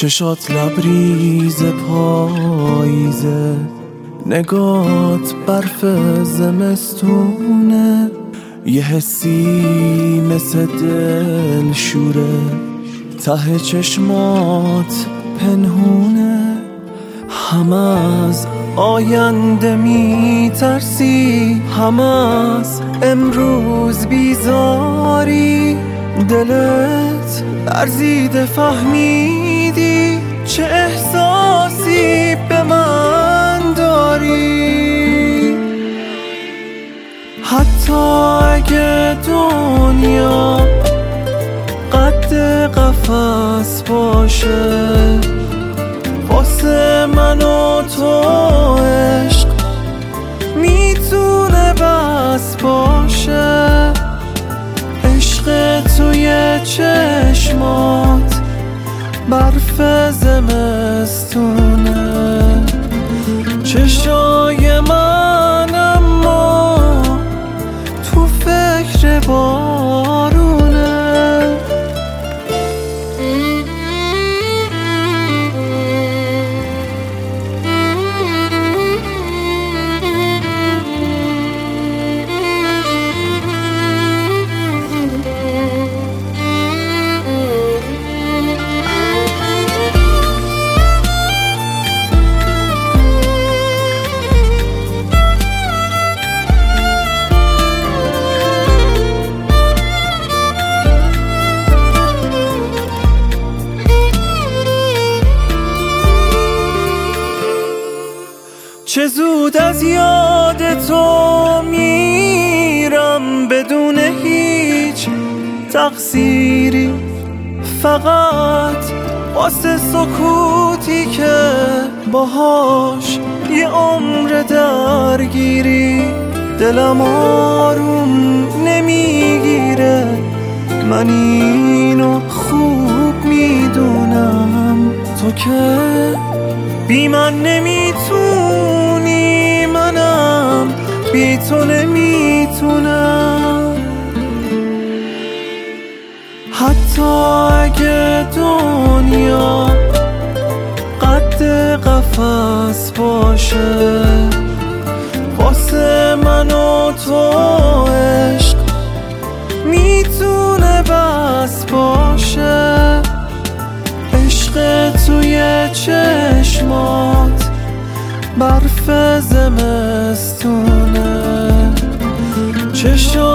چشات لبریز پاییزه، نگات برف زمستونه، یه حسی مثل دل شوره ته چشمات پنهونه. هم از آینده می ترسی، هم از امروز بیزاری، دلت لرزیده فهمیدی چه احساسی به من داری. حتی اگه دنیا قد قفس باشه، واسه من و تو عشق میتونه بس باشه. عشق توی چشمات برف زمستونه، چشای من اما تو فکر بارونه. چه زود از یاد تو میرم بدون هیچ تقصیری، فقط واسه سکوتی که باهاش یه عمر درگیری. دلم آروم نمیگیره، من اینو خوب میدونم، تو که بی من نمیتونی، منم بی تو نمیتونم. حتی اگه دنیا قد قفس باشه، واسه من و تو عشق میتونه بس باشه. عشق توی چشمات برف زمستونه، چشم